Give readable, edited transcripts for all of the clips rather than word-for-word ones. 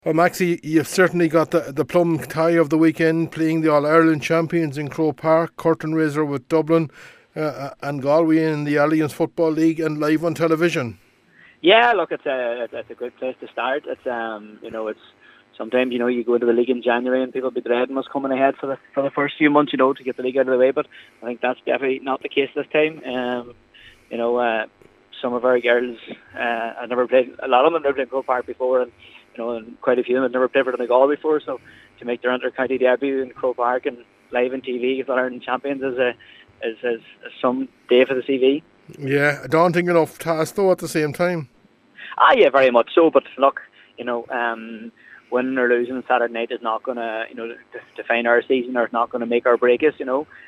Well, Maxie, you've certainly got the plum tie of the weekend, playing the All-Ireland champions in Croke Park, curtain raiser with Dublin and Galway in the Alliance Football League, and live on television. Yeah, look, it's a good place to start. It's sometimes you go into the league in January and people be dreading what's coming ahead for the first few months, to get the league out of the way. But I think that's definitely not the case this time. You know, uh, some of our girls, I've never played. A lot of them have never played Croke Park before, and quite a few of them have never played for Donegal before. So to make their inter-county debut in Croke Park and live on TV as Ireland champions is some day for the CV. Yeah, a daunting enough task though at the same time. Yeah, very much so. But look, winning or losing on Saturday night is not going to, define our season, or it's not going to make or break us.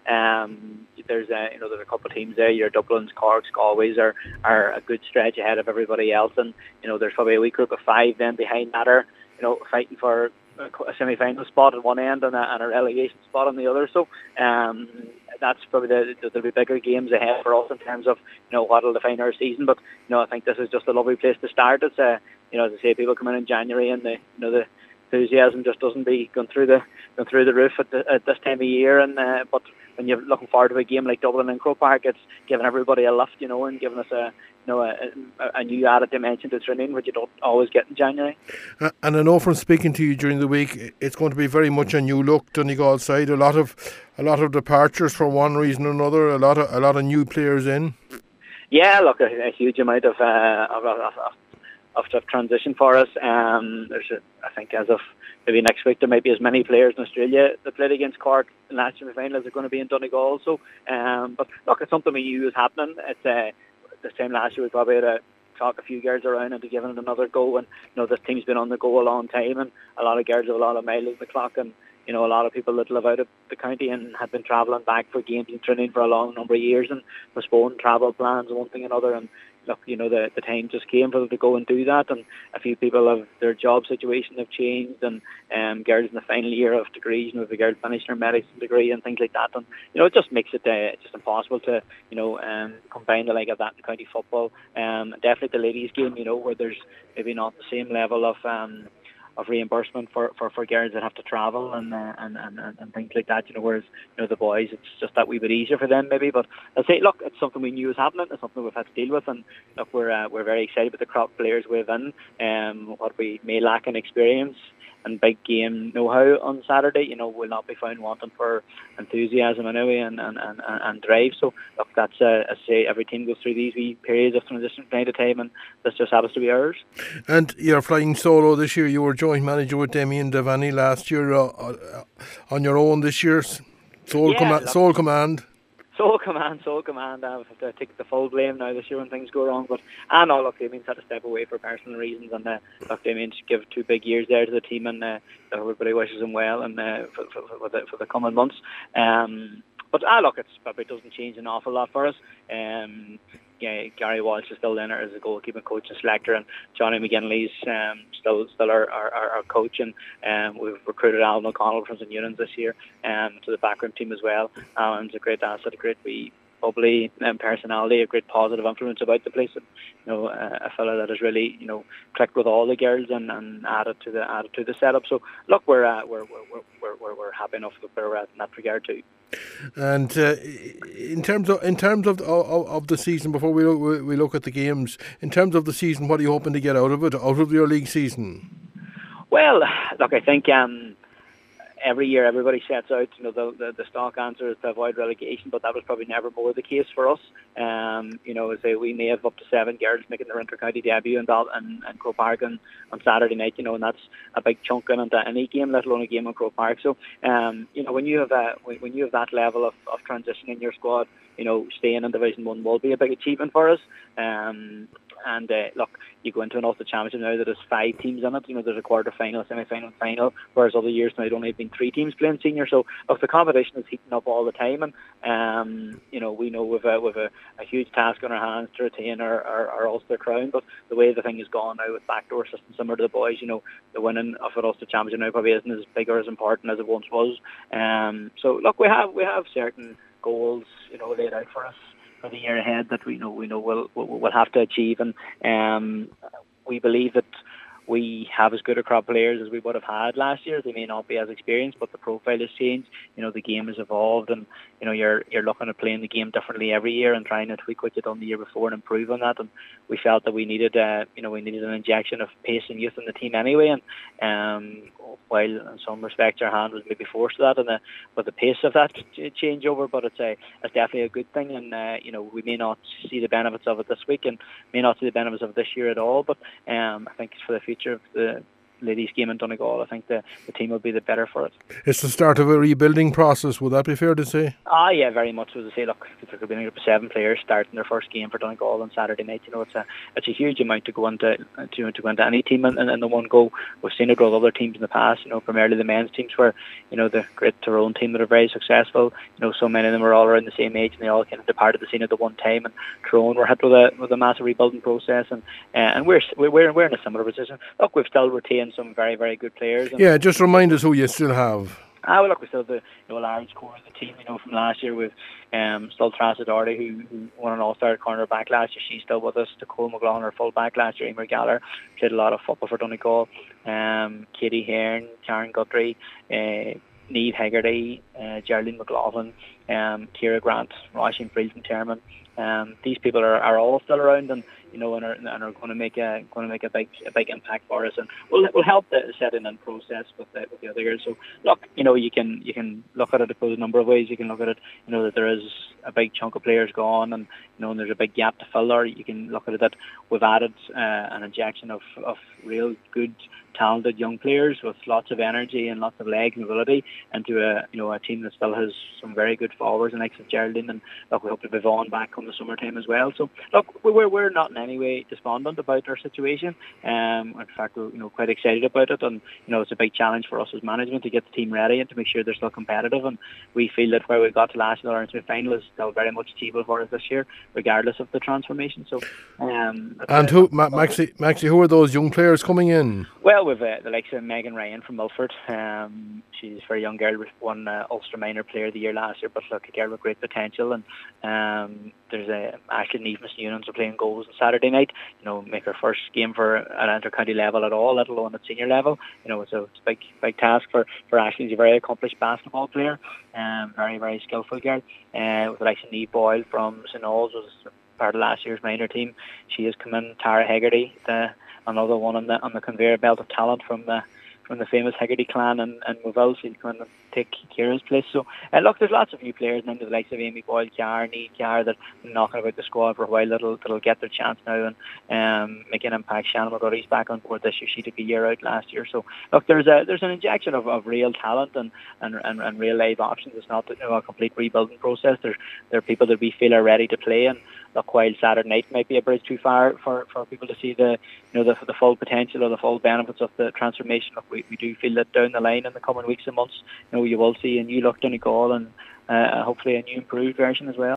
There's a couple of teams there. Your Dublin's, Cork's, Galway's are a good stretch ahead of everybody else, and there's probably a wee group of five then behind that are, fighting for a semi-final spot at one end and a relegation spot on the other. So that's probably there'll be bigger games ahead for us in terms of what'll define our season. But I think this is just a lovely place to start. It's as I say, people come in January and the enthusiasm just doesn't be going through the roof at this time of year. And but when you're looking forward to a game like Dublin and Croke Park, it's giving everybody a lift, and giving us a new added dimension to training, which you don't always get in January. And I know from speaking to you during the week, it's going to be very much a new look Donegal side. A lot of departures for one reason or another. A lot of new players in. Yeah, look, a huge amount of transition for us. I think as of maybe next week there might be as many players in Australia that played against Cork in last semi-final as are going to be in Donegal. So, but look, it's something we knew was happening. It's this time last year we probably had to talk a few girls around into giving it another go. And this team's been on the go a long time, and a lot of girls have a lot of miles on the clock, and a lot of people that live out of the county and have been travelling back for games and training for a long number of years and postponed travel plans and one thing and another. And look, the time just came for them to go and do that, and a few people have their job situation have changed, and girls in the final year of degrees, the girls finished their medicine degree and things like that, and it just makes it just impossible to combine the like of that in county football. Definitely the ladies game, where there's maybe not the same level of reimbursement for girls that have to travel and things like that, whereas the boys, it's just that wee bit easier for them maybe. But I'll say, look, it's something we knew was happening, it's something we've had to deal with, and look, we're very excited with the crop players we've in. What we may lack in experience and big game know-how on Saturday, will not be found wanting for enthusiasm anyway and drive. So look, that's as I say, every team goes through these wee periods of transition from time to time, and this just happens to be ours. And you're flying solo this year. You were joint manager with Damien Devaney last year. On your own this year, sole command. Sole command. I have to take the full blame now this year when things go wrong. But no, look, Damien's had to step away for personal reasons, and look, Damien's give 2 big years there to the team, and everybody wishes him well, and for the coming months. But look, it probably doesn't change an awful lot for us. Gary Walsh is still in as a goalkeeping coach and selector, and Johnny McGinley's still our coach, and we've recruited Alan O'Connell from St Eunan's this year to the backroom team as well. Alan's a great asset, a great wee bubbly personality, a great positive influence about the place, and a fella that has really clicked with all the girls and added to the setup. So look, we're happy enough with where we're at in that regard too. And in terms of the season, before we look at the games, in terms of the season, what are you hoping to get out of it, out of your league season? Well, look, I think every year everybody sets out, the stock answer is to avoid relegation, but that was probably never more the case for us. Say we may have up to 7 girls making their inter-county debut in Croke Park on Saturday night, and that's a big chunk into any game, let alone a game in Croke Park. So, when you have that level of transition in your squad, staying in Division 1 will be a big achievement for us. And look, you go into an Ulster Championship now that has 5 teams in it. There's a quarter-final, a semi-final, and final, whereas other years now, there'd only been 3 teams playing senior. So, look, the competition is heating up all the time, and we know we've a huge task on our hands to retain our Ulster crown. But the way the thing has gone now with backdoor systems similar to the boys, the winning of an Ulster Championship now probably isn't as big or as important as it once was. So, look, we have certain goals, laid out for us for the year ahead that we know we'll have to achieve, and we believe that we have as good a crop of players as we would have had last year. They may not be as experienced, but the profile has changed. The game has evolved, and you're looking at playing the game differently every year and trying to tweak what you done the year before and improve on that. And we felt that we needed an injection of pace and youth in the team anyway. And while in some respects our hand was maybe forced to that, but the pace of that changeover, but it's definitely a good thing. And we may not see the benefits of it this week, and may not see the benefits of it this year at all. But I think it's for the future of the ladies' game in Donegal. I think the team will be the better for it. It's the start of a rebuilding process, would that be fair to say? Yeah, very much so. To say, look, there could be 7 players starting their first game for Donegal on Saturday night. It's a huge amount to go into any team in the one go. We've seen it with other teams in the past. Primarily the men's teams, where the Great Tyrone team that are very successful. So many of them are all around the same age, and they all kind of departed the scene at the one time. And Tyrone were hit with a massive rebuilding process, and we're in a similar position. Look, we've still retained some very, very good players. Just remind us who you still have. Well, look, we still have the large core of the team. From last year, we've still Trassa Doherty, who won an All-Star cornerback last year. She's still with us. Nicole McLaughlin, our fullback last year. Emer Galler played a lot of football for Donegal. Katie Hearn, Karen Guthrie, Niamh Hegarty, Geraldine McLaughlin, Kira Grant, Roisin Friel from Termon. These people are all still around, and and are going to make a big impact for us, and will help the setting and process with the other girls. So look, you can look at it a number of ways. You can look at it, that there is a big chunk of players gone, and and there's a big gap to fill. Or you can look at it that we've added an injection of real good, talented young players with lots of energy and lots of legs and ability into a team that still has some very good forwards, and like Geraldine, and look, we hope to be on back come the summertime as well. So look, we're not in any way despondent about our situation. In fact, we're quite excited about it, and it's a big challenge for us as management to get the team ready and to make sure they're still competitive. And we feel that where we got to last year, the final is still very much achievable for us this year, regardless of the transformation. So, and who, Maxie, who are those young players coming in? Well, we've the likes of Megan Ryan from Milford. She's a very young girl, won Ulster Minor Player of the Year last year, but look, a girl with great potential. And there's Ashley Neves Unions are playing goals on Saturday night. Make her first game for at inter-county level at all, let alone at senior level. It's a big task for Ashley. She's a very accomplished basketball player, very, very skillful girl. With the likes of Niamh Boyle from St. All's, was part of last year's minor team. She has come in. Tara Hegarty, another one on the conveyor belt of talent from the famous Hegarty clan and Moville. She'll come in and take Kira's place. So look, there's lots of new players, and then the likes of Amy Boyle, Niamh Carr, that have been knocking about the squad for a while, that'll get their chance now and make an impact. Shannon McGurry's back on board this year. She took a year out last year. So look, there's an injection of real talent and real live options. It's not a complete rebuilding process. There are people that we feel are ready to play, and look, while Saturday night might be a bridge too far for people to see the full potential or the full benefits of the transformation, look, we do feel that down the line in the coming weeks and months, you will see a new look Donegal, and hopefully a new improved version as well.